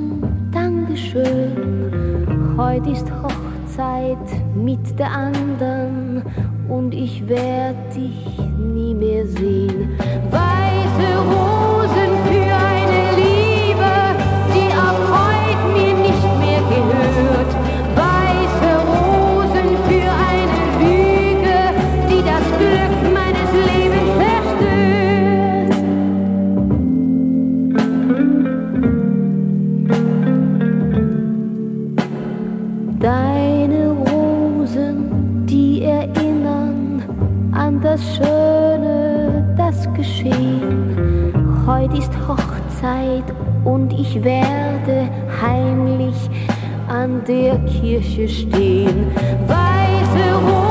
Dankeschön. Heute ist Hochzeit mit der anderen und ich werd dich nie mehr sehen. Weiße Rosen für eine Liebe, die ab heute mir nicht mehr gehört. Weiße Rosen für eine Lüge, die das Glück meines Lebens zerstört. Deine Rosen, die erinnern an das Schöne, das Geschehen. Heute ist Hochzeit und ich werde heimlich an der Kirche stehen. Weiße Rosen